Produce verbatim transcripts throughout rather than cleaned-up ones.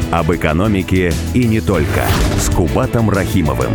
Об экономике и не только. С Кубатом Рахимовым.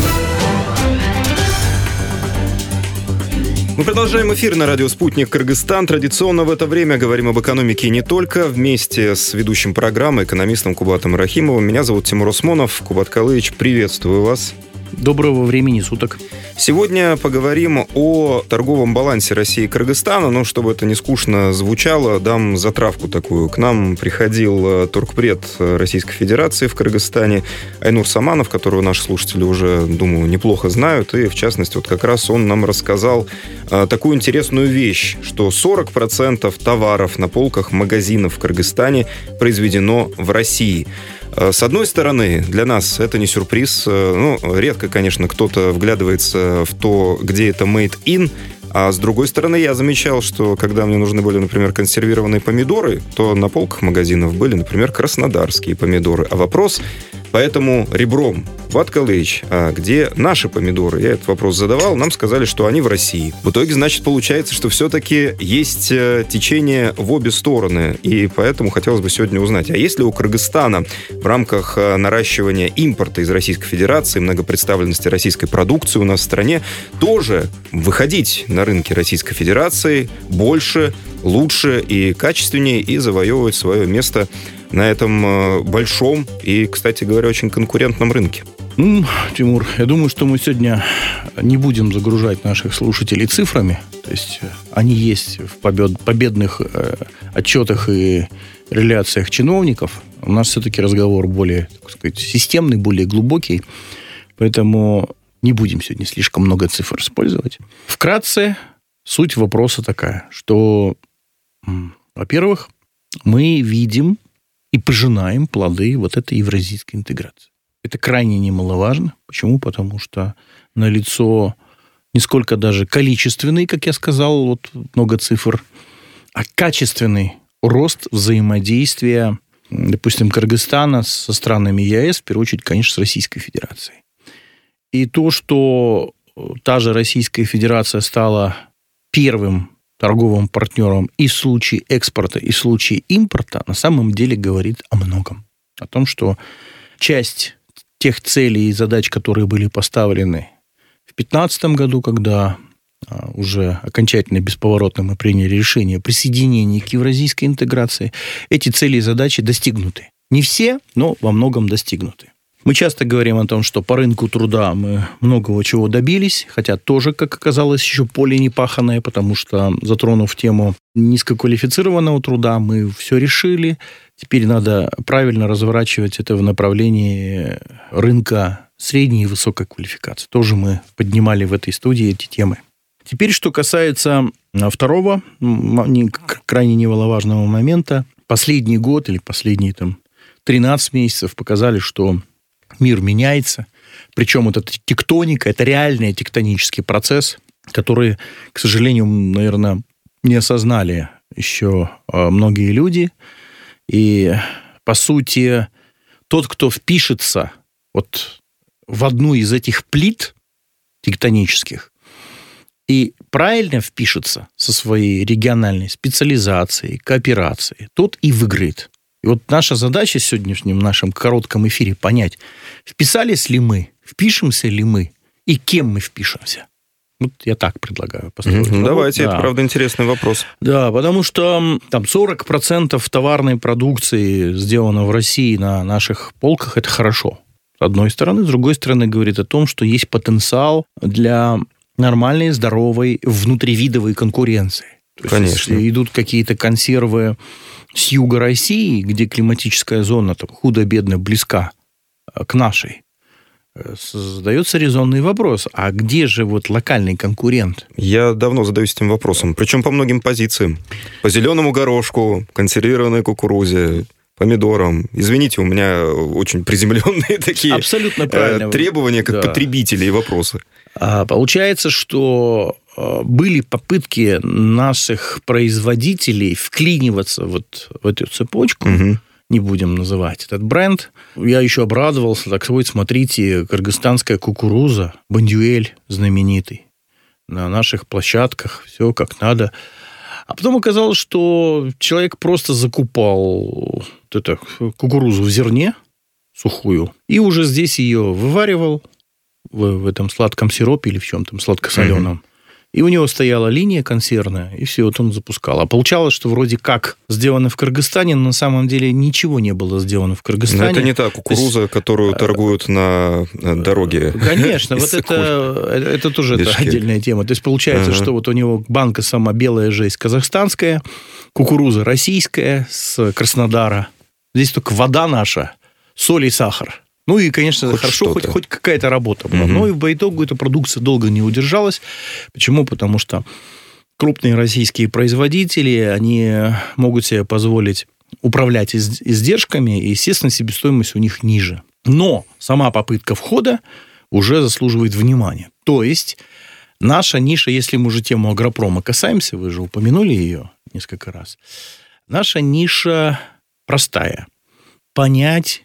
Мы продолжаем эфир на радио «Спутник Кыргызстан». Традиционно в это время говорим об экономике и не только. Вместе с ведущим программы, экономистом Кубатом Рахимовым. Меня зовут Тимур Осмонов. Кубат Калыич, приветствую вас. Доброго времени суток. Сегодня поговорим о торговом балансе России и Кыргызстана. Но чтобы это не скучно звучало, дам затравку такую. К нам приходил торгпред Российской Федерации в Кыргызстане Айнур Саманов, которого наши слушатели уже, думаю, неплохо знают. И, в частности, вот как раз он нам рассказал такую интересную вещь, что сорок процентов товаров на полках магазинов в Кыргызстане произведено в России. С одной стороны, для нас это не сюрприз. Ну, редко, конечно, кто-то вглядывается в то, где это made in. А с другой стороны, я замечал, что когда мне нужны были, например, консервированные помидоры, то на полках магазинов были, например, краснодарские помидоры. А вопрос поэтому ребром: Кубат Калыич, а где наши помидоры? Я этот вопрос задавал, нам сказали, что они в России. В итоге, значит, получается, что все-таки есть течение в обе стороны. И поэтому хотелось бы сегодня узнать, а есть ли у Кыргызстана в рамках наращивания импорта из Российской Федерации, многопредставленности российской продукции у нас в стране, тоже выходить на рынки Российской Федерации больше, лучше и качественнее и завоевывать свое место на этом большом и, кстати говоря, очень конкурентном рынке? Ну, Тимур, я думаю, что мы сегодня не будем загружать наших слушателей цифрами. То есть они есть в побед, победных э, отчетах и реляциях чиновников. У нас все-таки разговор более, так сказать, системный, более глубокий. Поэтому не будем сегодня слишком много цифр использовать. Вкратце, суть вопроса такая, что, во-первых, мы видим и пожинаем плоды вот этой евразийской интеграции. Это крайне немаловажно. Почему? Потому что налицо не сколько даже количественный, как я сказал, вот много цифр, а качественный рост взаимодействия, допустим, Кыргызстана со странами ЕАЭС, в первую очередь, конечно, с Российской Федерацией. И то, что та же Российская Федерация стала первым торговым партнером и в случае экспорта, и в случае импорта, на самом деле говорит о многом. О том, что часть тех целей и задач, которые были поставлены в две тысячи пятнадцатом году, когда уже окончательно бесповоротно мы приняли решение о присоединении к евразийской интеграции, эти цели и задачи достигнуты. Не все, но во многом достигнуты. Мы часто говорим о том, что по рынку труда мы многого чего добились, хотя тоже, как оказалось, еще поле непаханное, потому что, затронув тему низкоквалифицированного труда, мы все решили. Теперь надо правильно разворачивать это в направлении рынка средней и высокой квалификации. Тоже мы поднимали в этой студии эти темы. Теперь, что касается второго, крайне немаловажного момента. Последний год или последние там, тринадцать месяцев показали, что мир меняется, причем это тектоника, это реальный тектонический процесс, который, к сожалению, наверное, не осознали еще многие люди. И, по сути, тот, кто впишется вот в одну из этих плит тектонических и правильно впишется со своей региональной специализацией, кооперацией, тот и выиграет. И вот наша задача в сегодняшнем нашем коротком эфире понять, вписались ли мы, впишемся ли мы и кем мы впишемся. Вот я так предлагаю построить. Mm-hmm. Давайте, да. Это, правда, интересный вопрос. Да, потому что там сорок процентов товарной продукции сделано в России на наших полках, это хорошо. С одной стороны. С другой стороны, говорит о том, что есть потенциал для нормальной, здоровой, внутривидовой конкуренции. То Конечно. Есть, если идут какие-то консервы с юга России, где климатическая зона там, худо-бедно близка к нашей, задается резонный вопрос, а где же вот локальный конкурент? Я давно задаюсь этим вопросом, причем по многим позициям. По зеленому горошку, консервированной кукурузе, помидорам. Извините, у меня очень приземленные такие абсолютно правильно. Требования как да. потребителей и вопросы. А, получается, что были попытки наших производителей вклиниваться вот в эту цепочку, угу. не будем называть этот бренд. Я еще обрадовался, так сказать, смотрите, кыргызстанская кукуруза, бондюэль знаменитый, на наших площадках, все как надо. А потом оказалось, что человек просто закупал вот это, кукурузу в зерне сухую и уже здесь ее вываривал в, в этом сладком сиропе или в чем там сладкосоленом. Mm-hmm. И у него стояла линия консервная, и все, вот он запускал. А получалось, что вроде как сделано в Кыргызстане, но на самом деле ничего не было сделано в Кыргызстане. Но это не та кукуруза, есть, которую торгуют на дороге. Конечно, вот это, это тоже это отдельная тема. То есть получается, ага. что вот у него банка сама белая жесть казахстанская, кукуруза российская с Краснодара. Здесь только вода наша, соль и сахар. Ну и, конечно, хоть хорошо, хоть, хоть какая-то работа была. Угу. Но и по итогу эта продукция долго не удержалась. Почему? Потому что крупные российские производители, они могут себе позволить управлять издержками, и, естественно, себестоимость у них ниже. Но сама попытка входа уже заслуживает внимания. То есть наша ниша, если мы уже тему агропрома касаемся, вы же упомянули ее несколько раз, наша ниша простая. Понять,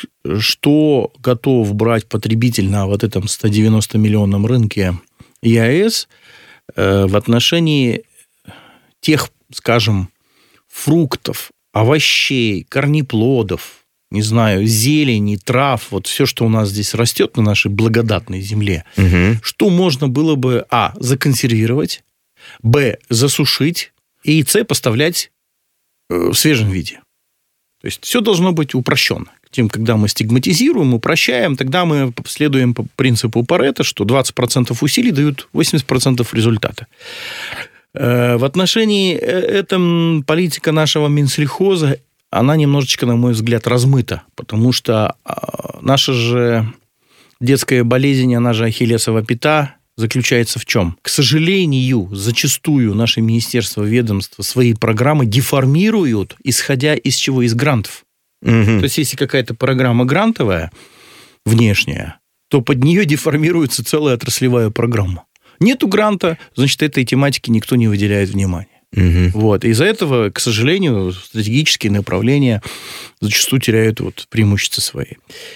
что готов брать потребитель на вот этом сто девяносто миллионном рынке ЕАЭС в отношении тех, скажем, фруктов, овощей, корнеплодов, не знаю, зелени, трав, вот все, что у нас здесь растет на нашей благодатной земле, угу. что можно было бы, а, законсервировать, б, засушить, и, с, поставлять в свежем виде. То есть все должно быть упрощенно. Тем, когда мы стигматизируем, упрощаем, тогда мы следуем по принципу Парето, что двадцать процентов усилий дают восемьдесят процентов результата. В отношении этого политика нашего Минсельхоза, она немножечко, на мой взгляд, размыта, потому что наша же детская болезнь, она же ахиллесова пята, заключается в чем? К сожалению, зачастую наши министерства, ведомства свои программы деформируют, исходя из чего? Из грантов. Угу. То есть, если какая-то программа грантовая, внешняя, то под нее деформируется целая отраслевая программа. Нету гранта, значит, этой тематике никто не выделяет внимания. Угу. Вот. Из-за этого, к сожалению, стратегические направления зачастую теряют вот преимущества свои.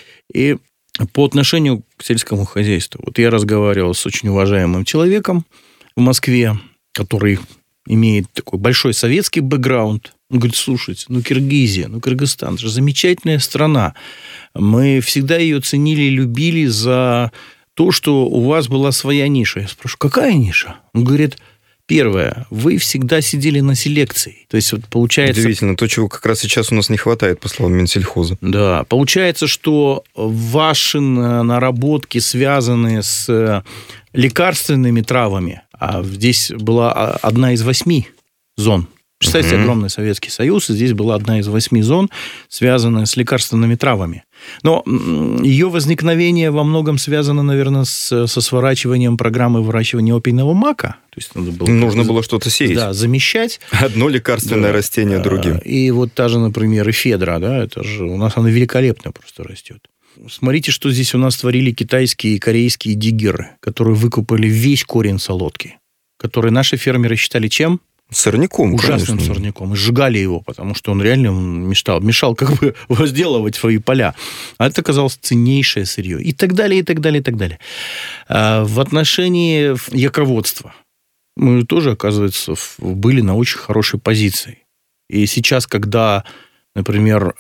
И по отношению к сельскому хозяйству. Вот я разговаривал с очень уважаемым человеком в Москве, который имеет такой большой советский бэкграунд. Он говорит, слушайте, ну Киргизия, ну Кыргызстан, это же замечательная страна. Мы всегда ее ценили, любили за то, что у вас была своя ниша. Я спрашиваю, какая ниша? Он говорит, первое, вы всегда сидели на селекции. То есть, вот получается... Удивительно, то, чего как раз сейчас у нас не хватает, по словам Минсельхоза. Да, получается, что ваши наработки, связанные с лекарственными травами, а здесь была одна из восьми зон. Представьте, uh-huh. огромный Советский Союз, и здесь была одна из восьми зон, связанная с лекарственными травами. Но ее возникновение во многом связано, наверное, с, со сворачиванием программы выращивания опийного мака. То есть надо было, нужно было что-то сеять. Да, замещать. Одно лекарственное да. растение другим. И вот та же, например, эфедра, да, это же у нас она великолепно просто растет. Смотрите, что здесь у нас творили китайские и корейские диггеры, которые выкупали весь корень солодки, который наши фермеры считали чем? Сорняком, ужасным конечно. сорняком. И сжигали его, потому что он реально мешал, мешал как бы возделывать свои поля. А это оказалось ценнейшее сырье. И так далее, и так далее, и так далее. А в отношении яководства мы тоже, оказывается, были на очень хорошей позиции. И сейчас, когда, например,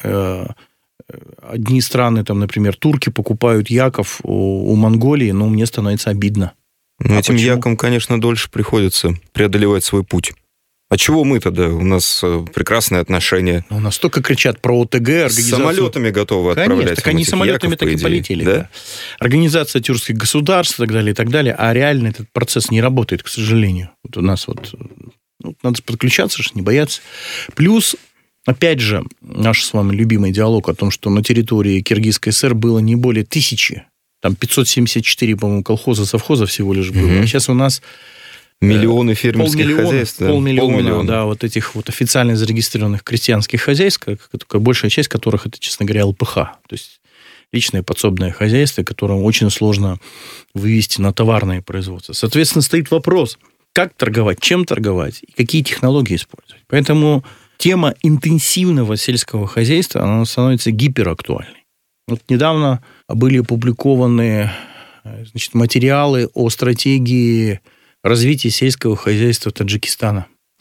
одни страны, там, например, турки покупают яков у, у Монголии, ну, мне становится обидно. Но а этим почему? якам, конечно, дольше приходится преодолевать свой путь. А чего мы тогда? У нас прекрасные отношения. У нас только кричат про ОТГ, организацию... С самолетами готовы Конечно, отправлять. так они самолетами яков, так и полетели. Да? Да. Организация тюркских государств и так далее, и так далее. А реально этот процесс не работает, к сожалению. Вот у нас вот... Ну, надо подключаться, не бояться. Плюс, опять же, наш с вами любимый диалог о том, что на территории Киргизской ССР было не более тысячи. Там пятьсот семьдесят четыре, по-моему, колхоза, совхоза всего лишь было. Mm-hmm. А сейчас у нас... Миллионы фермерских полмиллиона, хозяйств. Да? Полмиллиона, полмиллиона, да, вот этих вот официально зарегистрированных крестьянских хозяйств, большая часть которых это, честно говоря, ЛПХ. То есть личное подсобное хозяйство, которое очень сложно вывести на товарное производство. Соответственно, стоит вопрос, как торговать, чем торговать и какие технологии использовать. Поэтому тема интенсивного сельского хозяйства, она становится гиперактуальной. Вот недавно были опубликованы, значит, материалы о стратегии развития сельского хозяйства Таджикистана.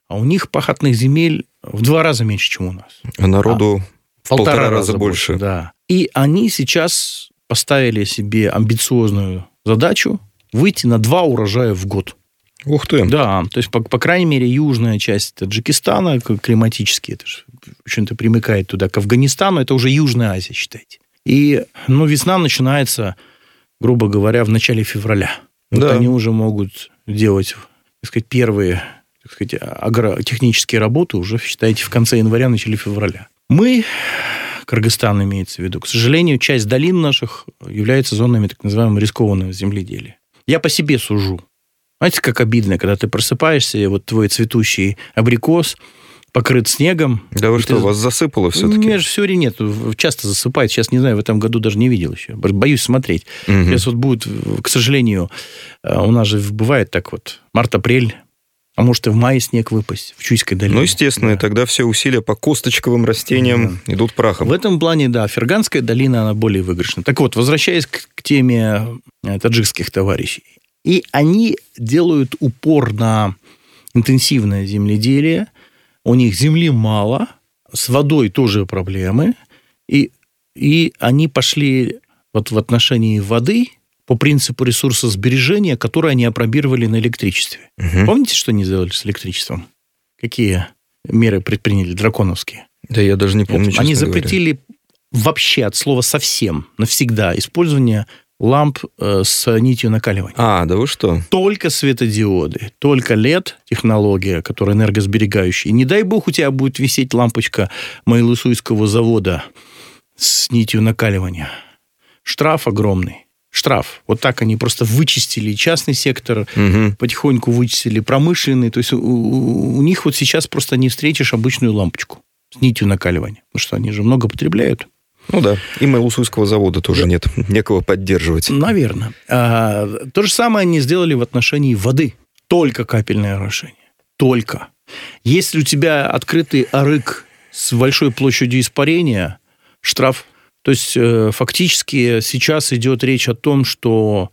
а у них пахотных земель в два раза меньше, чем у нас. А народу а, в полтора, полтора раза больше. больше. Да. И они сейчас поставили себе амбициозную задачу выйти на два урожая в год. Ух ты! Да, то есть, по, по крайней мере, южная часть Таджикистана, климатически, это же, в общем-то, примыкает туда, к Афганистану, это уже Южная Азия, считайте. И, ну, весна начинается, грубо говоря, в начале февраля. Вот да. Они уже могут делать, так сказать, первые, так сказать, агротехнические работы уже, считайте, в конце января, начале февраля. Мы, Кыргызстан имеется в виду, к сожалению, часть долин наших является зонами так называемого рискованного земледелия. Я по себе сужу. Знаете, как обидно, когда ты просыпаешься, и вот твой цветущий абрикос покрыт снегом. Да вы что, ты... вас засыпало все-таки? У меня же все время нет. Часто засыпает. Сейчас, не знаю, в этом году даже не видел еще. Боюсь смотреть. Угу. Сейчас вот будет, к сожалению, у нас же бывает так вот, март-апрель, а может и в мае снег выпасть в Чуйской долине. Ну, естественно, да. И тогда все усилия по косточковым растениям да. идут прахом. В этом плане, да, Ферганская долина, она более выигрышна. Так вот, возвращаясь к, к теме таджикских товарищей. И они делают упор на интенсивное земледелие. У них земли мало, с водой тоже проблемы. И, и они пошли вот в отношении воды по принципу ресурсосбережения, который они опробировали на электричестве. Угу. Помните, что они сделали с электричеством? Какие меры предприняли драконовские? Да я даже не помню, вот, честно Они запретили говоря. вообще от слова совсем, навсегда использование ламп э, с нитью накаливания. А, да вы что? Только светодиоды, только эл и ди технология, которая энергосберегающая. И не дай бог у тебя будет висеть лампочка Майлысуйского завода с нитью накаливания. Штраф огромный. Штраф. Вот так они просто вычистили частный сектор, угу. потихоньку вычистили промышленный. То есть у, у, у них вот сейчас просто не встретишь обычную лампочку с нитью накаливания. Потому что они же много потребляют. Ну да, и Майлысуйского завода тоже да. нет, некого поддерживать. Наверное. А, то же самое они сделали в отношении воды. Только капельное орошение. Только. Если у тебя открытый арык с большой площадью испарения, штраф. То есть, фактически сейчас идет речь о том, что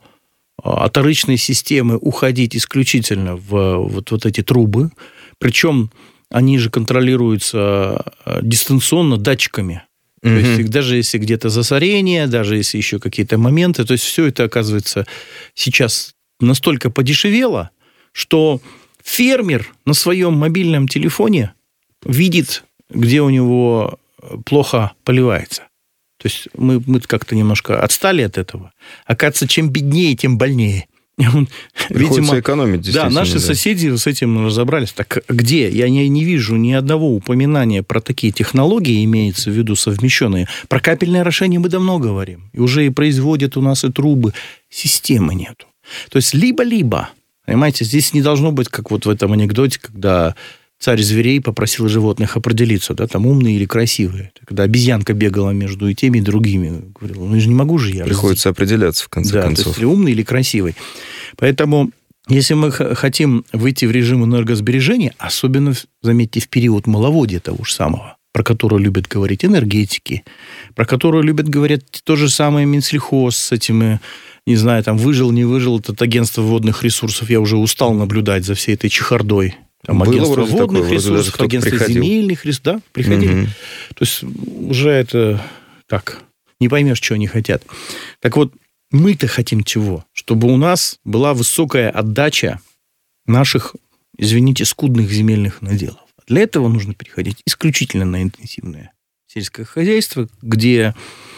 от арычной системы уходить исключительно в вот, вот эти трубы. Причем они же контролируются дистанционно датчиками. То mm-hmm. есть, даже если где-то засорение, даже если еще какие-то моменты, то есть, все это, оказывается, сейчас настолько подешевело, что фермер на своем мобильном телефоне видит, где у него плохо поливается. То есть, мы, мы как-то немножко отстали от этого. Оказывается, чем беднее, тем больнее. Приходится экономить, действительно. Да, наши да. соседи с этим разобрались. Так где? Я не, не вижу ни одного упоминания про такие технологии, имеется в виду совмещенные. Про капельное орошение мы давно говорим. И уже и производят у нас и трубы. Системы нету. То есть, либо-либо. Понимаете, здесь не должно быть, как вот в этом анекдоте, когда царь зверей попросил животных определиться, да, там умные или красивые. Когда обезьянка бегала между и теми, и другими. Говорила, ну, не могу же я. Приходится раздеть. Определяться, в конце да, концов. То есть, умный или красивый. Поэтому, если мы хотим выйти в режим энергосбережения, особенно, заметьте, в период маловодья того же самого, про который любят говорить энергетики, про который любят говорить то же самое Минсельхоз с этими, не знаю, там, выжил, не выжил, это агентство водных ресурсов, я уже устал наблюдать за всей этой чехардой. Там Было агентство водных такое, ресурсов, агентство приходил. земельных ресурсов. Да, приходили. Угу. То есть, уже это так, не поймешь, что они хотят. Так вот, мы-то хотим чего? Чтобы у нас была высокая отдача наших, извините, скудных земельных наделов. Для этого нужно переходить исключительно на интенсивное сельское хозяйство, где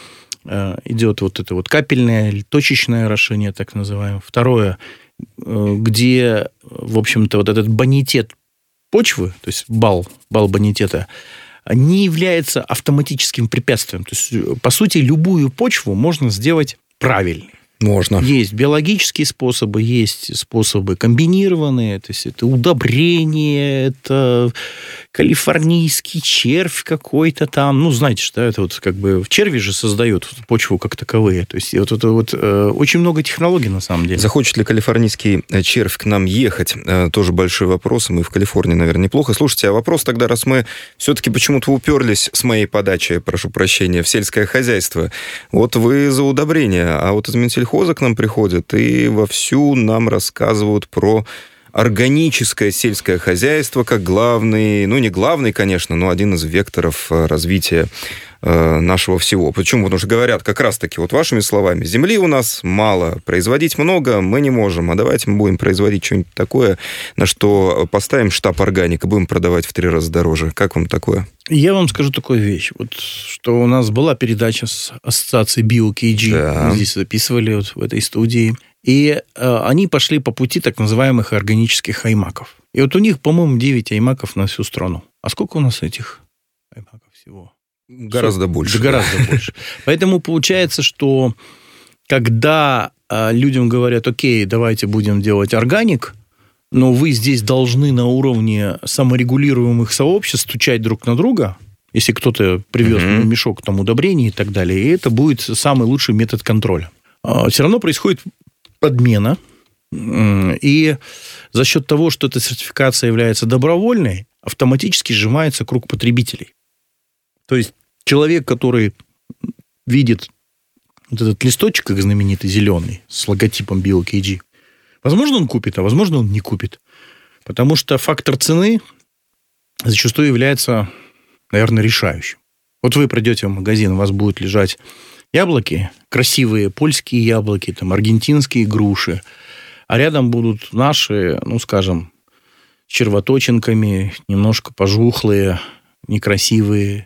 э, идет вот это вот капельное или точечное орошение, так называемое. Второе, э, где, в общем-то, вот этот бонитет почвы, то есть бал, бал бонитета, не является автоматическим препятствием. То есть, по сути, любую почву можно сделать правильной. Можно. Есть биологические способы, есть способы комбинированные, то есть это удобрение, это калифорнийский червь какой-то там, ну, знаете, что это вот как бы черви же создают почву как таковые, то есть вот это вот э, очень много технологий на самом деле. Захочет ли калифорнийский червь к нам ехать? Тоже большой вопрос, мы в Калифорнии, наверное, неплохо. Слушайте, а вопрос тогда, раз мы все-таки почему-то уперлись с моей подачи, прошу прощения, в сельское хозяйство, вот вы за удобрение, а вот из Минсельхоза к нам приходят и вовсю нам рассказывают про органическое сельское хозяйство как главный, ну, не главный, конечно, но один из векторов развития нашего всего. Почему? Потому что говорят как раз-таки, вот вашими словами, земли у нас мало, производить много мы не можем, а давайте мы будем производить что-нибудь такое, на что поставим штаб органика, будем продавать в три раза дороже. Как вам такое? Я вам скажу такую вещь. Вот, что у нас была передача с ассоциацией BioKG, да. Мы здесь записывали вот в этой студии, и э, они пошли по пути так называемых органических аймаков. И вот у них, по-моему, девять аймаков на всю страну. А сколько у нас этих аймаков всего? Гораздо больше. Да, гораздо больше. Поэтому получается, что когда э, людям говорят, окей, давайте будем делать органик, но вы здесь должны на уровне саморегулируемых сообществ стучать друг на друга, если кто-то привез mm-hmm. мешок там удобрений и так далее, и это будет самый лучший метод контроля. А, все равно происходит подмена, и за счет того, что эта сертификация является добровольной, автоматически сжимается круг потребителей. То есть человек, который видит вот этот листочек, как знаменитый зеленый, с логотипом BioKG, возможно, он купит, а возможно, он не купит. Потому что фактор цены зачастую является, наверное, решающим. Вот вы придете в магазин, у вас будут лежать яблоки, красивые польские яблоки, там, аргентинские груши, а рядом будут наши, ну, скажем, с червоточинками, немножко пожухлые, некрасивые,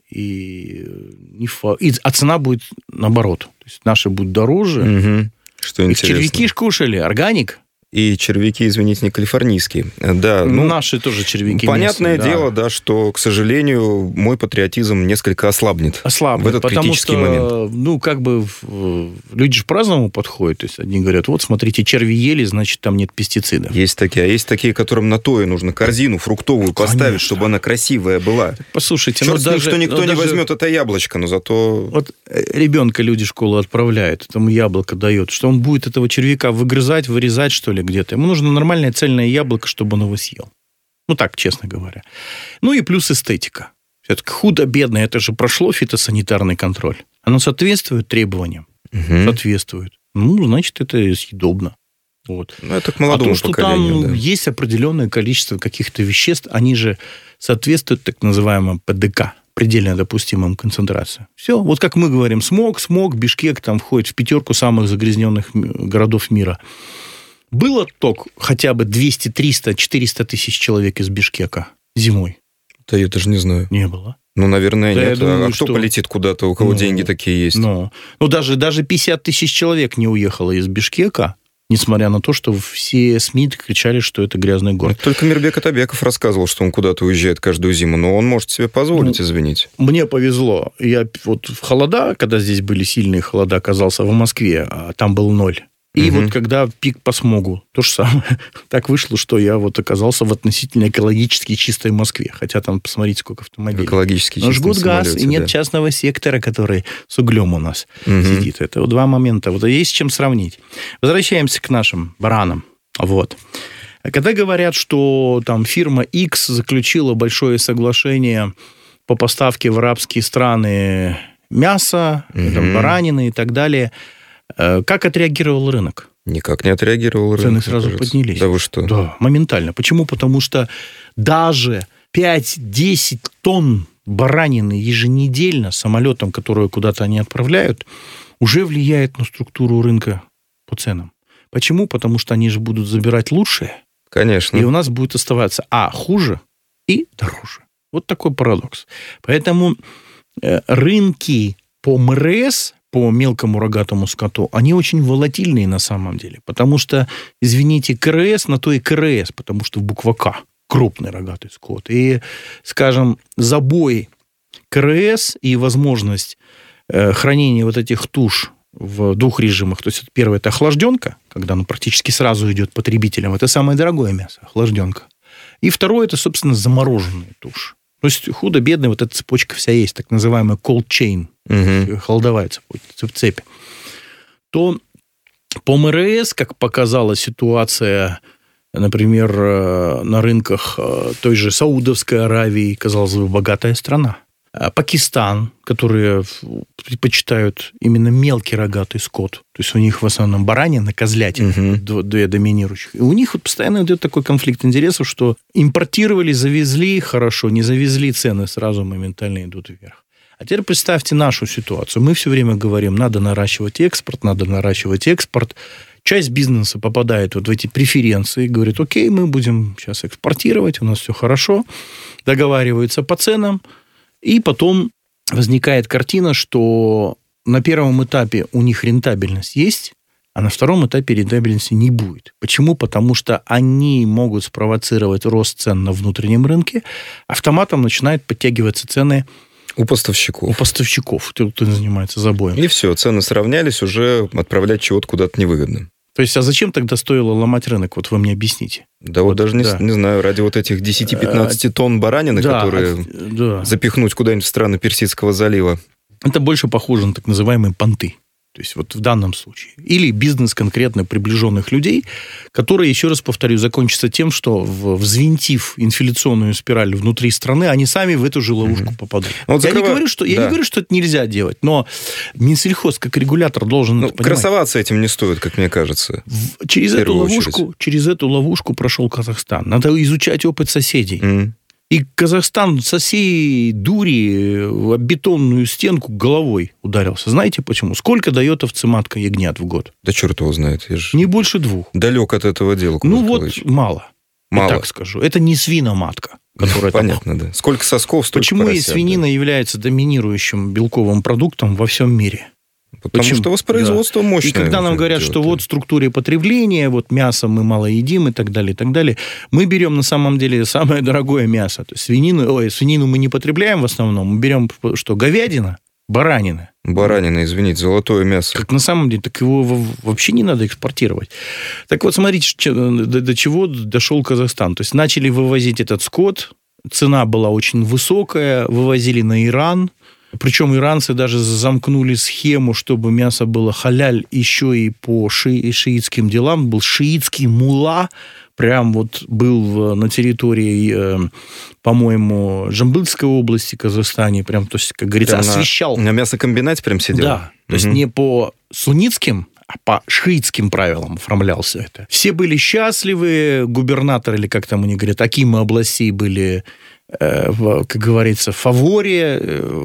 и, не фа... и а цена будет наоборот. То есть наши будут дороже. Угу. Что их интересно. Червяки ж кушали, органик. И червяки, извините, не калифорнийские. Да, ну, наши тоже червяки. Понятное местные, дело, да. да, что, к сожалению, мой патриотизм несколько ослабнет. Ослабнет, в этот потому критический что, момент. Ну, как бы, люди же по-разному подходят. То есть, одни говорят, вот, смотрите, черви ели, значит, там нет пестицидов. Есть такие. А есть такие, которым на то и нужно корзину фруктовую Конечно. поставить, чтобы она красивая была. Так, послушайте, Черт ну, с ним, даже... что никто ну, не даже... возьмет это яблочко, но зато... Вот ребенка люди в школу отправляют, этому яблоко дают, что он будет этого червяка выгрызать, вырезать, что ли, где-то. Ему нужно нормальное цельное яблоко, чтобы он его съел. Ну, так, честно говоря. Ну, и плюс эстетика. Все-таки худо-бедно, это же прошло фитосанитарный контроль. Оно соответствует требованиям? Угу. Соответствует. Ну, значит, это съедобно. Вот. Ну, это к молодому а то, что поколению, там да. есть определенное количество каких-то веществ, они же соответствуют так называемому ПДК, предельно допустимым концентрациям. Все. Вот как мы говорим, смог, смог, Бишкек там входит в пятерку самых загрязненных городов мира. Был отток хотя бы двести, триста, четыреста тысяч человек из Бишкека зимой? Да я даже не знаю. Не было. Ну, наверное, да, нет. Думаю, а кто что... полетит куда-то, у кого ну, деньги такие есть? Ну, ну даже, даже пятьдесят тысяч человек не уехало из Бишкека, несмотря на то, что все СМИ кричали, что это грязный город. Только Мирбек Атабеков рассказывал, что он куда-то уезжает каждую зиму, но он может себе позволить, ну, извините. Мне повезло. Я вот в холода, когда здесь были сильные холода, оказался в Москве, а там был ноль. И угу. вот когда пик по смогу, то же самое. Так вышло, что я вот оказался в относительно экологически чистой Москве. Хотя там, посмотрите, сколько автомобилей. Экологически чистый жгут газ, и нет да. частного сектора, который с углем у нас угу. сидит. Это вот два момента. Вот есть с чем сравнить. Возвращаемся к нашим баранам. Вот. Когда говорят, что там фирма X заключила большое соглашение по поставке в арабские страны мяса, угу. там, баранины и так далее... Как отреагировал рынок? Никак не отреагировал рынок. Цены сразу кажется. поднялись. Да вы что? Да, моментально. Почему? Потому что даже пять-десять тонн баранины еженедельно самолетом, которую куда-то они отправляют, уже влияет на структуру рынка по ценам. Почему? Потому что они же будут забирать лучшее. Конечно. И у нас будет оставаться, а, хуже и дороже. Вот такой парадокс. Поэтому э, рынки по МРС... по мелкому рогатому скоту, они очень волатильные на самом деле. Потому что, извините, КРС на то и КРС, потому что буква К. Крупный рогатый скот. И, скажем, забой КРС и возможность э, хранения вот этих туш в двух режимах. То есть, первое, это охлажденка, когда оно практически сразу идет потребителям. Это самое дорогое мясо, охлажденка. И второе, это, собственно, замороженные туши. То есть, худо-бедно вот эта цепочка вся есть, так называемая cold chain, угу. холодовая цепочка, цепь. То по МРС, как показала ситуация, например, на рынках той же Саудовской Аравии, казалось бы, богатая страна. Пакистан, которые предпочитают именно мелкий рогатый скот. То есть у них в основном баранина, козлятина, uh-huh. две доминирующих. И у них вот постоянно идет такой конфликт интересов, что импортировали, завезли хорошо, не завезли, цены сразу моментально идут вверх. А теперь представьте нашу ситуацию. Мы все время говорим, надо наращивать экспорт, надо наращивать экспорт. Часть бизнеса попадает вот в эти преференции, говорит, окей, мы будем сейчас экспортировать, у нас все хорошо, договариваются по ценам, и потом возникает картина, что на первом этапе у них рентабельность есть, а на втором этапе рентабельности не будет. Почему? Потому что они могут спровоцировать рост цен на внутреннем рынке, автоматом начинают подтягиваться цены у поставщиков. У поставщиков, кто занимается забоем. И все, цены сравнялись, уже отправлять чего-то куда-то невыгодно. То есть, а зачем тогда стоило ломать рынок? Вот вы мне объясните. Да вот, вот даже да. не, не знаю, ради вот этих десять-пятнадцать тонн баранины, да, которые от, да. запихнуть куда-нибудь в страны Персидского залива. Это больше похоже на так называемые понты. То есть, вот в данном случае. Или бизнес конкретно приближенных людей, которые, еще раз повторю, закончится тем, что, взвинтив инфляционную спираль внутри страны, они сами в эту же ловушку mm-hmm. попадут. Вот я, закрыва... не говорю, что, да. я не говорю, что это нельзя делать, но Минсельхоз как регулятор должен ну, это понимать. Красоваться этим не стоит, как мне кажется. В... Через, эту ловушку, через эту ловушку прошел Казахстан. Надо изучать опыт соседей. Mm-hmm. И Казахстан со всей дури в бетонную стенку головой ударился. Знаете почему? Сколько дает овцематка ягнят в год? Да черт его знает. Я же не больше двух. Далек от этого дела. Ну вот мало. Мало. Я так скажу. Это не свиноматка. Понятно, да. Сколько сосков, столько Почему поросят, и свинина да. является доминирующим белковым продуктом во всем мире? Потому Почему? что воспроизводство да. мощное. И когда нам говорят, делать, что да. вот в структуре потребления, вот мясо мы мало едим и так далее, и так далее, мы берем на самом деле самое дорогое мясо. То есть свинину, ой, свинину мы не потребляем в основном, мы берем что, говядина, баранина. Баранина, извините, золотое мясо. Как на самом деле, так его вообще не надо экспортировать. Так вот, смотрите, до чего дошел Казахстан. То есть начали вывозить этот скот, цена была очень высокая, вывозили на Иран. Причем иранцы даже замкнули схему, чтобы мясо было халяль еще и по ши- шиитским делам. Был шиитский мулла, прям вот был на территории, по-моему, Жамбылской области, Казахстане, прям, то есть, как говорится, прям освещал. На, на мясокомбинате прям сидел? Да, то угу. есть не по суннитским, а по шиитским правилам оформлялся это. Все были счастливы, губернатор, или как там они говорят, акимы областей были... как говорится, в фаворе,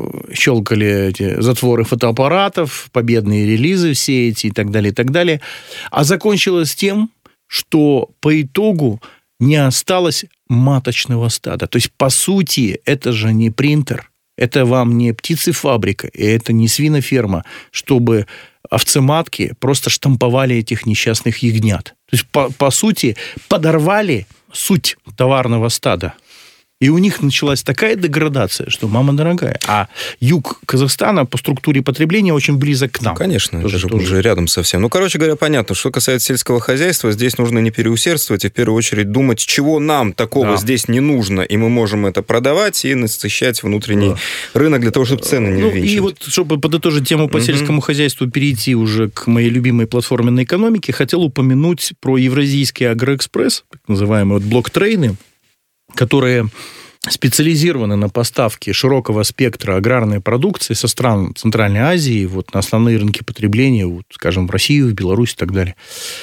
щелкали эти затворы фотоаппаратов, победные релизы все эти и так далее, и так далее. А закончилось тем, что по итогу не осталось маточного стада. То есть, по сути, это же не принтер, это вам не птицефабрика, и это не свиноферма, чтобы овцематки просто штамповали этих несчастных ягнят. То есть, по, по сути, подорвали суть товарного стада. И у них началась такая деградация, что мама дорогая. А юг Казахстана по структуре потребления очень близок к нам. Ну, конечно, тоже, это же тоже. уже рядом совсем. Ну, короче говоря, понятно, что касается сельского хозяйства, здесь нужно не переусердствовать и в первую очередь думать, чего нам такого да. здесь не нужно, и мы можем это продавать и насыщать внутренний да. рынок для того, чтобы цены не ну, ввинчивать. И вот, чтобы подытожить тему по mm-hmm. сельскому хозяйству, перейти уже к моей любимой платформенной экономике, хотел упомянуть про Евразийский агроэкспресс, так называемые вот блоктрейны, которые специализированы на поставке широкого спектра аграрной продукции со стран Центральной Азии вот, на основные рынки потребления, вот, скажем, в Россию, в Беларусь и так далее.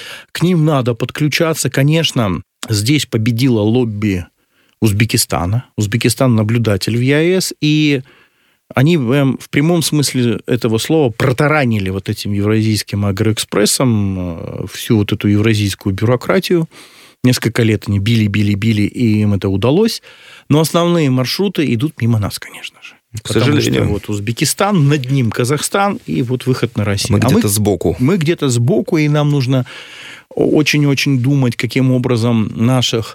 К ним надо подключаться. Конечно, здесь победило лобби Узбекистана. Узбекистан наблюдатель в ЕАЭС, и они в прямом смысле этого слова протаранили вот этим евразийским агроэкспрессом всю вот эту евразийскую бюрократию. Несколько лет они били, били, били, и им это удалось. Но основные маршруты идут мимо нас, конечно же. К Потому сожалению. Что вот Узбекистан, над ним Казахстан, и вот выход на Россию. Мы а где-то мы, сбоку. Мы где-то сбоку, и нам нужно очень-очень думать, каким образом наших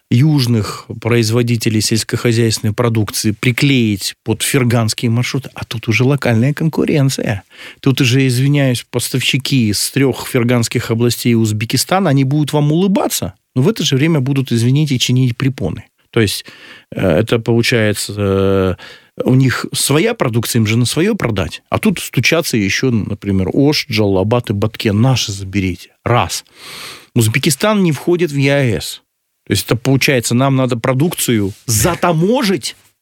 южных производителей сельскохозяйственной продукции приклеить под ферганские маршруты. А тут уже локальная конкуренция. Тут уже, извиняюсь, поставщики из трех ферганских областей Узбекистана, они будут вам улыбаться, но в это же время будут, извините, чинить препоны. То есть, это получается, у них своя продукция, им же на свое продать. А тут стучаться еще, например, Ош, Джалабад и Баткен. Наши заберите. Раз. Узбекистан не входит в ЕАЭС. То есть, это получается, нам надо продукцию затаможить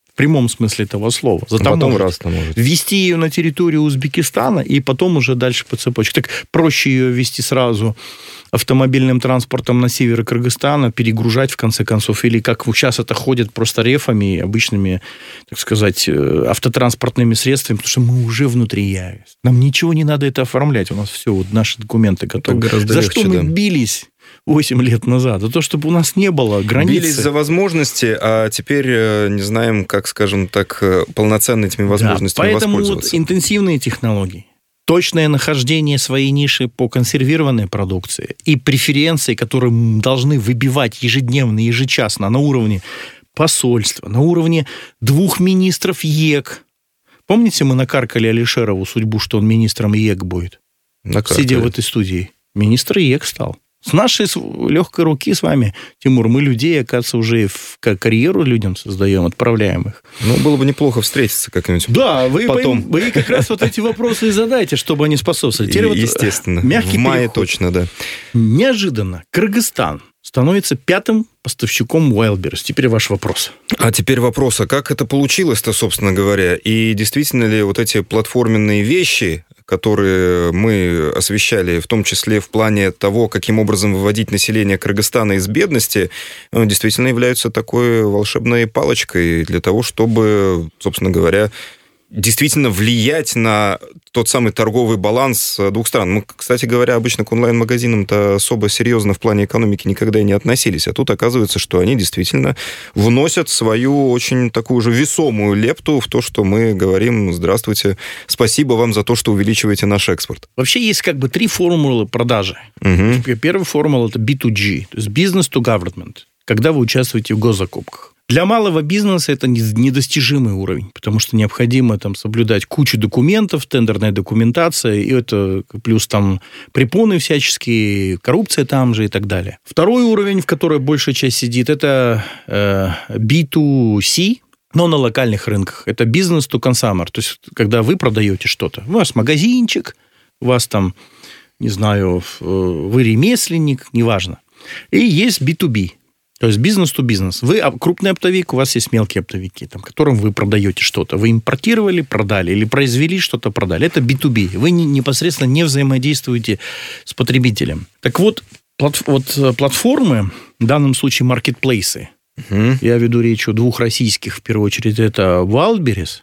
В прямом смысле этого слова. Потом раз может. Ввести ее на территорию Узбекистана и потом уже дальше по цепочке. Так проще ее ввести сразу автомобильным транспортом на север Кыргызстана, перегружать в конце концов, или как сейчас это ходят просто рефами, обычными, так сказать, автотранспортными средствами, потому что мы уже внутри ЕАЭС. Нам ничего не надо это оформлять, у нас все, вот наши документы готовы. За легче, что мы да. бились восемь лет назад, за то, чтобы у нас не было границы. Бились за возможности, а теперь не знаем, как, скажем так, полноценно этими возможностями да, поэтому вот воспользоваться. Интенсивные технологии, точное нахождение своей ниши по консервированной продукции и преференции, которые должны выбивать ежедневно, ежечасно на уровне посольства, на уровне двух министров ЕК. Помните, мы накаркали Алишерову судьбу, что он министром ЕК будет? Накаркали. Сидя в этой студии. Министр ЕК стал. С нашей легкой руки с вами, Тимур, мы людей, оказывается, уже в карьеру людям создаем, отправляем их. Ну, было бы неплохо встретиться как-нибудь. Да, вы, потом. Вы, вы как раз вот эти вопросы и задайте, чтобы они способствовали. Теперь естественно. Вот в мае переход. Точно, да. Неожиданно Кыргызстан становится пятым поставщиком Wildberries. Теперь ваш вопрос. А теперь вопрос, а как это получилось-то, собственно говоря? И действительно ли вот эти платформенные вещи, которые мы освещали, в том числе в плане того, каким образом выводить население Кыргызстана из бедности, действительно являются такой волшебной палочкой для того, чтобы, собственно говоря, действительно влиять на тот самый торговый баланс двух стран. Мы, кстати говоря, обычно к онлайн-магазинам-то особо серьезно в плане экономики никогда и не относились. А тут оказывается, что они действительно вносят свою очень такую же весомую лепту в то, что мы говорим: здравствуйте, спасибо вам за то, что увеличиваете наш экспорт. Вообще есть как бы три формулы продажи. Угу. Первая формула – это би ту джи, то есть business to government, когда вы участвуете в госзакупках. Для малого бизнеса это недостижимый уровень, потому что необходимо там соблюдать кучу документов, тендерная документация, и это плюс там препоны всяческие, коррупция там же и так далее. Второй уровень, в которой большая часть сидит, это э, би ту си, но на локальных рынках. Это business to consumer, то есть когда вы продаете что-то. У вас магазинчик, у вас там, не знаю, вы ремесленник, неважно. И есть би ту би. То есть бизнес-то-бизнес. Вы крупный оптовик, у вас есть мелкие оптовики, там, которым вы продаете что-то. Вы импортировали, продали, или произвели что-то, продали. Это би ту би. Вы не, непосредственно не взаимодействуете с потребителем. Так вот, плат, вот платформы, в данном случае маркетплейсы, угу. я веду речь о двух российских, в первую очередь, это Wildberries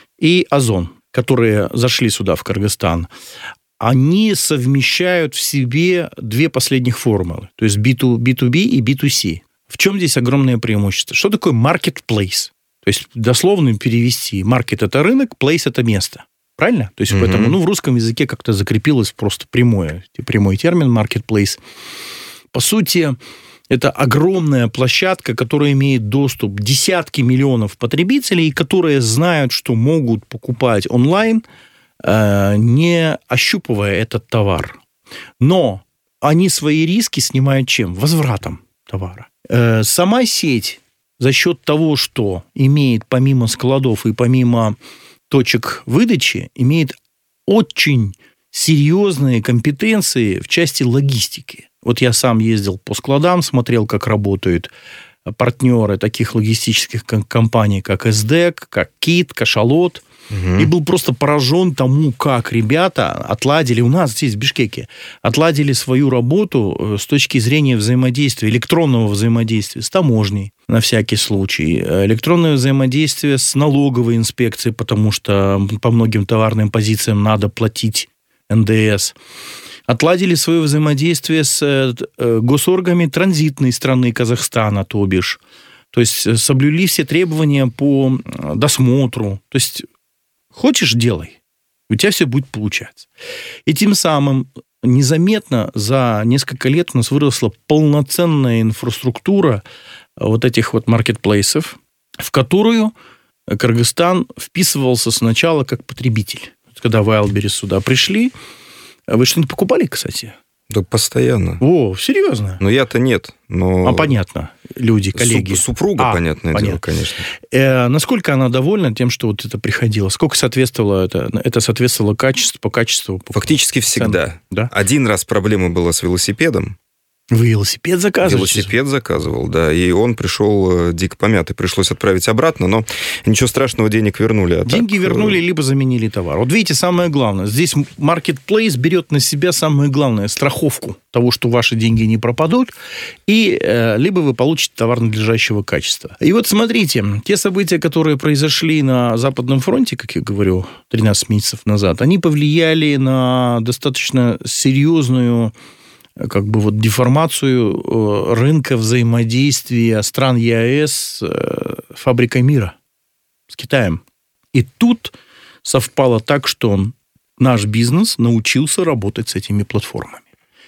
и Озон, которые зашли сюда, в Кыргызстан. Они совмещают в себе две последних формулы. То есть би ту би и би ту си. В чем здесь огромное преимущество? Что такое marketplace? То есть, дословно перевести. Market – это рынок, place – это место. Правильно? То есть, mm-hmm. поэтому ну, в русском языке как-то закрепилось просто прямое, прямой термин marketplace. По сути, это огромная площадка, которая имеет доступ к десятки миллионов потребителей, которые знают, что могут покупать онлайн, не ощупывая этот товар. Но они свои риски снимают чем? Возвратом товара. Сама сеть за счет того, что имеет помимо складов и помимо точек выдачи, имеет очень серьезные компетенции в части логистики. Вот я сам ездил по складам, смотрел, как работают партнеры таких логистических компаний, как ЭСДЭК, как КИТ, Кашалот. Угу. И был просто поражен тому, как ребята отладили, у нас здесь, в Бишкеке, отладили свою работу с точки зрения взаимодействия, электронного взаимодействия с таможней, на всякий случай, электронное взаимодействие с налоговой инспекцией, потому что по многим товарным позициям надо платить эн дэ эс. Отладили свое взаимодействие с госорганами транзитной страны Казахстана, то бишь. То есть соблюли все требования по досмотру. То есть хочешь – делай. У тебя все будет получаться. И тем самым незаметно за несколько лет у нас выросла полноценная инфраструктура вот этих вот маркетплейсов, в которую Кыргызстан вписывался сначала как потребитель. Когда Wildberries сюда пришли, вы что-нибудь покупали, кстати? Да постоянно. О, серьезно? Но я-то нет. Но... А понятно, люди, коллеги. Суп, супруга, а, понятное понятно. дело, конечно. Э, насколько она довольна тем, что вот это приходило? Сколько соответствовало это? Это соответствовало качеству, по качеству? По Фактически всегда. Да? Один раз проблема была с велосипедом. Вы велосипед заказывали? Велосипед заказывал, да. И он пришел дико помятый. Пришлось отправить обратно, но ничего страшного, денег вернули. А Деньги так... вернули, либо заменили товар. Вот видите, самое главное. Здесь Marketplace берет на себя самое главное, страховку того, что ваши деньги не пропадут, и э, либо вы получите товар надлежащего качества. И вот смотрите, те события, которые произошли на Западном фронте, как я говорю, тринадцать месяцев назад, они повлияли на достаточно серьезную как бы вот деформацию рынка взаимодействия стран ЕАЭС с фабрикой мира, с Китаем. И тут совпало так, что наш бизнес научился работать с этими платформами.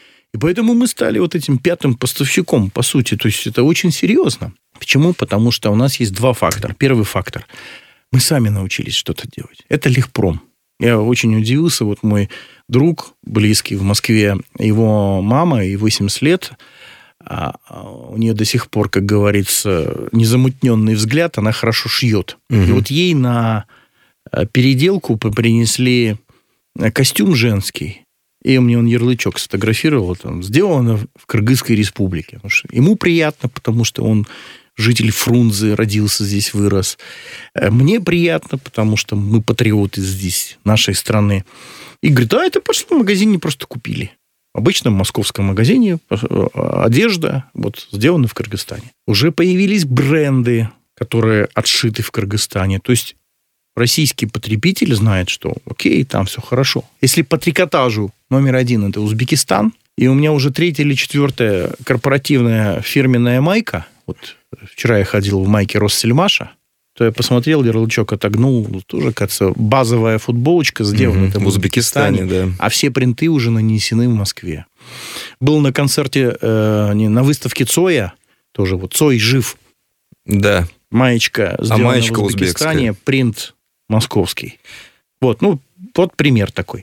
И поэтому мы стали вот этим пятым поставщиком, по сути. То есть это очень серьезно. Почему? Потому что у нас есть два фактора. Первый фактор. Мы сами научились что-то делать. Это Легпром. Я очень удивился. Вот мой друг близкий в Москве, его мама, ей восемьдесят лет, а у нее до сих пор, как говорится, незамутненный взгляд, она хорошо шьет. Угу. И вот ей на переделку принесли костюм женский, и мне он ярлычок сфотографировал, там, сделано в Кыргызской республике. Потому что ему приятно, потому что он житель Фрунзе, родился здесь, вырос. Мне приятно, потому что мы патриоты здесь, нашей страны. И говорит, а это пошли в магазине, просто купили. В обычном московском магазине одежда вот, сделана в Кыргызстане. Уже появились бренды, которые отшиты в Кыргызстане. То есть российский потребитель знает, что окей, там все хорошо. Если по трикотажу номер один это Узбекистан, и у меня уже третья или четвертая корпоративная фирменная майка, вот вчера я ходил в майке Россельмаша, то я посмотрел, ярлычок отогнул, тоже, кажется, базовая футболочка сделана угу, в Узбекистане, да. А все принты уже нанесены в Москве. Был на концерте, э, не, на выставке Цоя, тоже вот Цой жив. Да. Маечка сделана а маечка в Узбекистане, узбекская. Принт московский. Вот, ну, вот пример такой.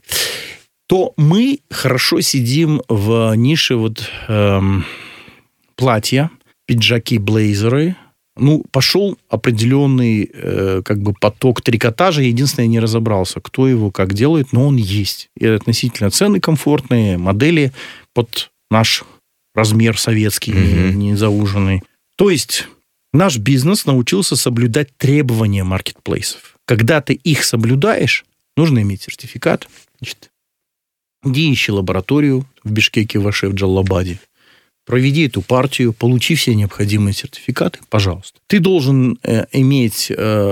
То мы хорошо сидим в нише вот эм, платья, пиджаки, блейзеры. Ну, пошел определенный э, как бы поток трикотажа. Единственное, я не разобрался, кто его как делает, но он есть. И относительно цены комфортные, модели под наш размер советский, mm-hmm. не, не зауженный. То есть наш бизнес научился соблюдать требования маркетплейсов. Когда ты их соблюдаешь, нужно иметь сертификат. Значит, иди ищи лабораторию в Бишкеке, в Аше, в Джаллабаде. Проведи эту партию, получи все необходимые сертификаты, пожалуйста. Ты должен э, иметь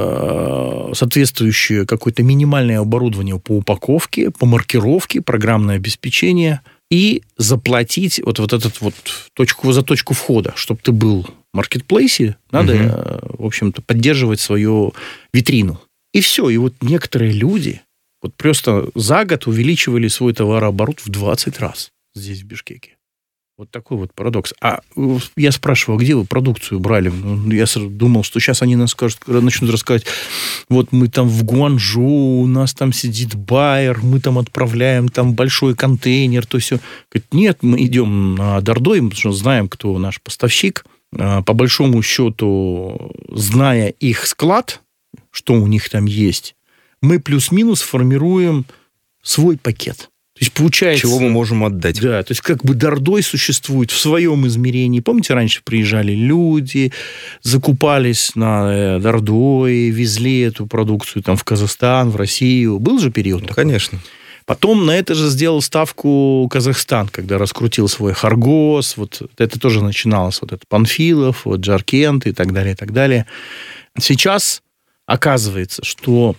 э, соответствующее какое-то минимальное оборудование по упаковке, по маркировке, программное обеспечение и заплатить вот, вот этот вот точку, за точку входа, чтобы ты был в маркетплейсе, надо, угу. э, в общем-то, поддерживать свою витрину. И все. И вот некоторые люди вот просто за год увеличивали свой товарооборот в двадцать раз здесь, в Бишкеке. Вот такой вот парадокс. А я спрашивал, где вы продукцию брали? Я думал, что сейчас они нам скажут, начнут рассказывать, вот мы там в Гуанчжоу, у нас там сидит байер, мы там отправляем там большой контейнер, то все. Говорит, нет, мы идем на Дордой, потому что знаем, кто наш поставщик. По большому счету, зная их склад, что у них там есть, мы плюс-минус формируем свой пакет. То есть получается... Чего мы можем отдать. Да, то есть как бы Дордой существует в своем измерении. Помните, раньше приезжали люди, закупались на Дордой, везли эту продукцию там, в Казахстан, в Россию. Был же период ну, такой? Конечно. Потом на это же сделал ставку Казахстан, когда раскрутил свой Харгос. Вот это тоже начиналось. Вот это Панфилов, вот Джаркент и так далее, и так далее. Сейчас оказывается, что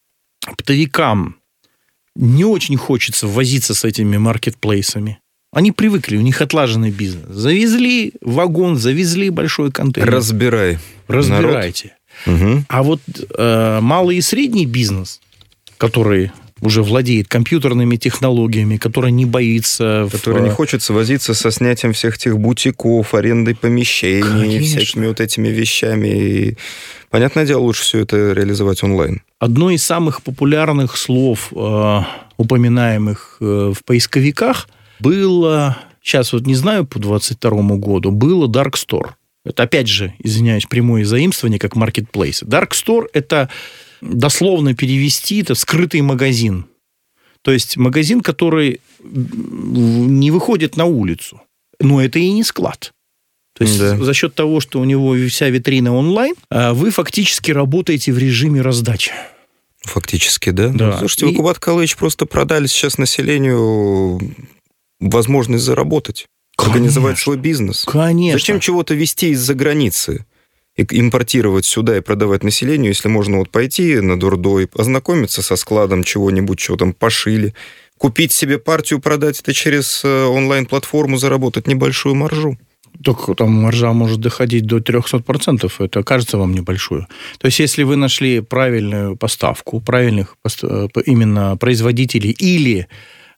оптовикам не очень хочется возиться с этими маркетплейсами. Они привыкли, у них отлаженный бизнес. Завезли вагон, завезли большой контейнер. Разбирай. Разбирайте. Угу. А вот э, малый и средний бизнес, который уже владеет компьютерными технологиями, который не боится... Который в... не хочется возиться со снятием всех тех бутиков, арендой помещений, Конечно. всякими вот этими вещами. И, понятное дело, лучше все это реализовать онлайн. Одно из самых популярных слов, э, упоминаемых э, в поисковиках, было, сейчас вот не знаю, по двадцать второму году, было Dark Store. Это, опять же, извиняюсь, прямое заимствование, как маркетплейс. Dark Store – это дословно перевести, это скрытый магазин. То есть магазин, который не выходит на улицу. но это и не склад. То есть да. за счет того, что у него вся витрина онлайн, вы фактически работаете в режиме раздачи. Фактически, да? да. Ну, слушайте, и... вы, Кубат Калыч, просто продали сейчас населению возможность заработать, Конечно. организовать свой бизнес. Конечно. Зачем чего-то везти из-за границы? И импортировать сюда и продавать населению, если можно вот пойти на Дурдой, ознакомиться со складом чего-нибудь, чего там пошили, купить себе партию, продать это через онлайн-платформу, заработать небольшую маржу. Так там маржа может доходить до триста процентов. Это кажется вам небольшую. То есть, если вы нашли правильную поставку, правильных именно производителей или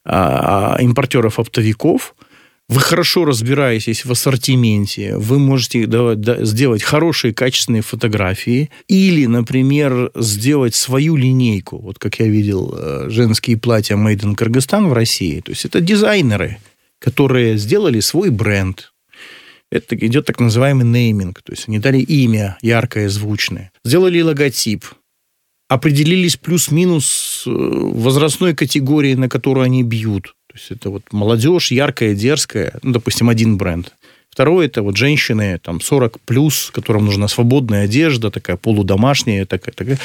а, импортеров-оптовиков, вы хорошо разбираетесь в ассортименте, вы можете давать, да, сделать хорошие, качественные фотографии или, например, сделать свою линейку. Вот как я видел женские платья Made in Кыргызстан в России. То есть, это дизайнеры, которые сделали свой бренд. Это идет так называемый нейминг. То есть, они дали имя яркое, звучное. Сделали логотип. Определились плюс-минус возрастной категории, на которую они бьют. То есть, это вот молодежь, яркая, дерзкая. Ну, допустим, один бренд. Второй – это вот женщины, там, сорок плюс, которым нужна свободная одежда, такая полудомашняя, такая, такая.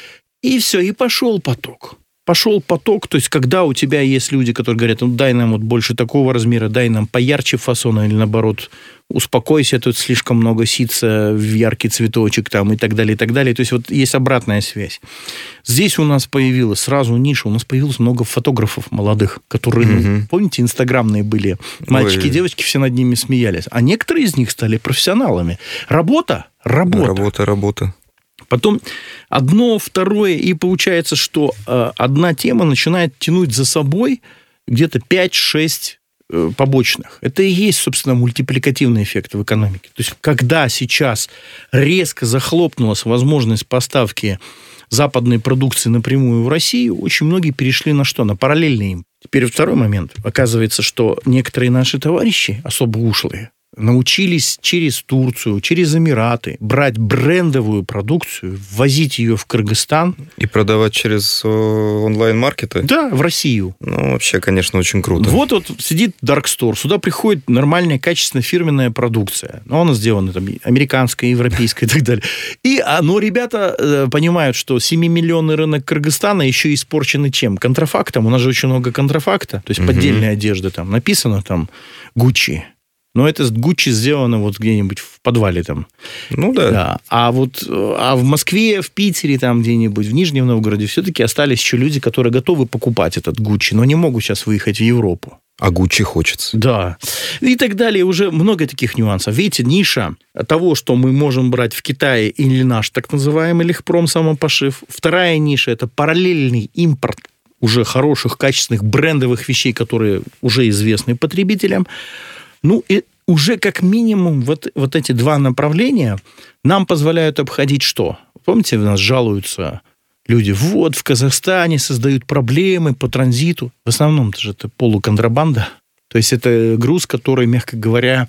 И все, и пошел поток. Пошел поток, то есть, когда у тебя есть люди, которые говорят, ну, дай нам вот больше такого размера, дай нам поярче фасона, или наоборот, успокойся, тут слишком много ситца в яркий цветочек там, и так далее, и так далее. То есть, вот есть обратная связь. Здесь у нас появилась сразу ниша, у нас появилось много фотографов молодых, которые, mm-hmm. ну, помните, инстаграмные были, мальчики и девочки, все над ними смеялись. А некоторые из них стали профессионалами. Работа, работа. Работа, работа. Потом одно, второе, и получается, что э, одна тема начинает тянуть за собой где-то пять-шесть э, побочных. Это и есть, собственно, мультипликативный эффект в экономике. То есть, когда сейчас резко захлопнулась возможность поставки западной продукции напрямую в Россию, очень многие перешли на что? На параллельный им. Теперь второй момент. Оказывается, что некоторые наши товарищи, особо ушлые, научились через Турцию, через Эмираты брать брендовую продукцию, ввозить ее в Кыргызстан. И продавать через онлайн-маркеты? Да, в Россию. Ну, вообще, конечно, очень круто. Вот вот сидит Dark Store, сюда приходит нормальная, качественная фирменная продукция. Но она сделана там американская, европейская и так далее. И, но ребята понимают, что семимиллионный рынок Кыргызстана еще испорчены чем? Контрафактом. У нас же очень много контрафакта. То есть, угу. поддельная одежда там. Написано там Gucci. Но это с Гуччи сделано вот где-нибудь в подвале там. Ну да. да. А вот а в Москве, в Питере, там где-нибудь, в Нижнем Новгороде все-таки остались еще люди, которые готовы покупать этот Гуччи, но не могут сейчас выехать в Европу. А Гуччи хочется. Да. И так далее. Уже много таких нюансов. Видите, ниша того, что мы можем брать в Китае или наш так называемый легпром самопошив. Вторая ниша – это параллельный импорт уже хороших, качественных, брендовых вещей, которые уже известны потребителям. Ну, и уже как минимум вот, вот эти два направления нам позволяют обходить что? Помните, у нас жалуются люди, вот, в Казахстане создают проблемы по транзиту. В основном это же это полуконтрабанда. То есть, это груз, который, мягко говоря,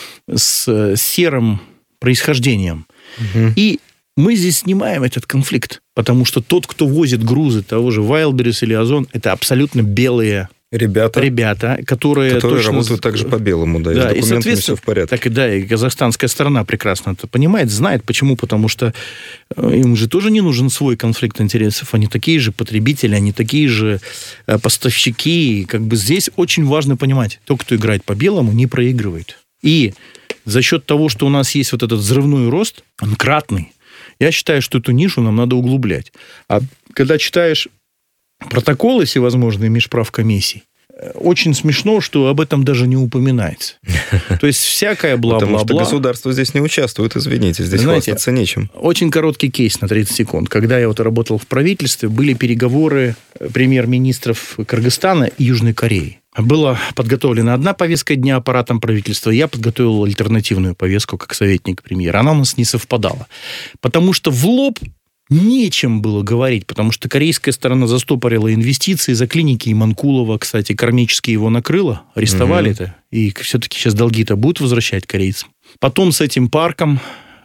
с серым происхождением. Угу. И мы здесь снимаем этот конфликт, потому что тот, кто возит грузы того же Wildberries или Озон, это абсолютно белые Ребята, Ребята, которые, которые точно... работают также по белому, да, да, и с документами все в порядке. Так и да, и казахстанская сторона прекрасно это понимает, знает. Почему? Потому что им же тоже не нужен свой конфликт интересов. Они такие же потребители, они такие же поставщики. И как бы здесь очень важно понимать, тот, кто играет по белому, не проигрывает. И за счет того, что у нас есть вот этот взрывной рост, он кратный, я считаю, что эту нишу нам надо углублять. А когда читаешь протоколы всевозможные межправкомиссий, очень смешно, что об этом даже не упоминается. То есть, всякое бла-бла-бла. Потому что государство здесь не участвует, извините, здесь Знаете, хвастаться нечем. Очень короткий кейс на тридцать секунд. Когда я вот работал в правительстве, были переговоры премьер-министров Кыргызстана и Южной Кореи. Была подготовлена одна повестка дня аппаратом правительства, я подготовил альтернативную повестку как советник премьера. Она у нас не совпадала. Потому что в лоб нечем было говорить, потому что корейская сторона застопорила инвестиции за клиники Иманкулова, кстати, кармически его накрыло, арестовали-то, угу. И все-таки сейчас долги-то будут возвращать корейцам. Потом с этим парком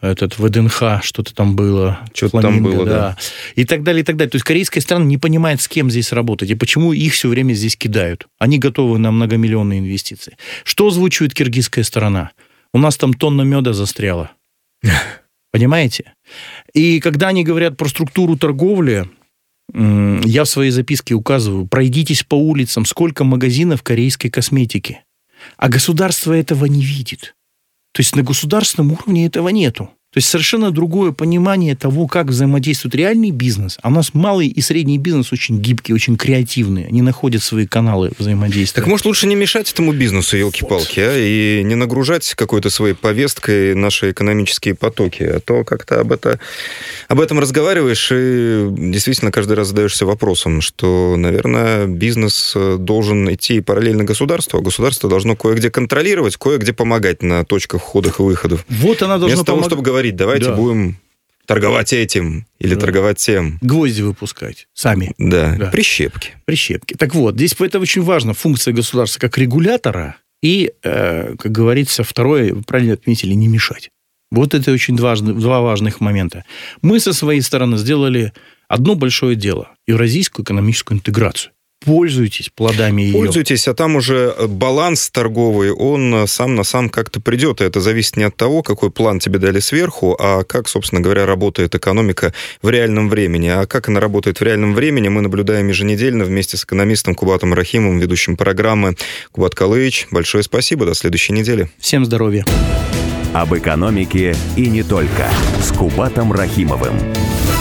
этот ВДНХ, что-то там было. Что-то там было, да. да. И так далее, и так далее. То есть корейская страна не понимает, с кем здесь работать, и почему их все время здесь кидают. Они готовы на многомиллионные инвестиции. Что озвучивает киргизская сторона? У нас там тонна меда застряла. Понимаете? И когда они говорят про структуру торговли, я в своей записке указываю, пройдитесь по улицам, сколько магазинов корейской косметики. А государство этого не видит. То есть на государственном уровне этого нету. То есть совершенно другое понимание того, как взаимодействует реальный бизнес. А у нас малый и средний бизнес очень гибкий, очень креативный. Они находят свои каналы взаимодействия. Так может лучше не мешать этому бизнесу, елки-палки, вот. а? И не нагружать какой-то своей повесткой наши экономические потоки. А то как-то об, это, об этом разговариваешь и действительно каждый раз задаешься вопросом, что, наверное, бизнес должен идти параллельно государству, а государство должно кое-где контролировать, кое-где помогать на точках входов и выходов. Вот она должна Вместо того, помог... чтобы говорить, давайте да. будем торговать этим или да. торговать тем. Гвозди выпускать сами. Да, да. Прищепки. Прищепки. Так вот, здесь это очень важно, функция государства как регулятора и, э, как говорится, второе, вы правильно отметили, не мешать. Вот это очень важно, два важных момента. Мы со своей стороны сделали одно большое дело – евразийскую экономическую интеграцию. Пользуйтесь плодами ее. Пользуйтесь, а там уже баланс торговый, он сам на сам как-то придет. И это зависит не от того, какой план тебе дали сверху, а как, собственно говоря, работает экономика в реальном времени. А как она работает в реальном времени, мы наблюдаем еженедельно вместе с экономистом Кубатом Рахимовым, ведущим программы. Кубат Калыич, большое спасибо, до следующей недели. Всем здоровья. Об экономике и не только. С Кубатом Рахимовым.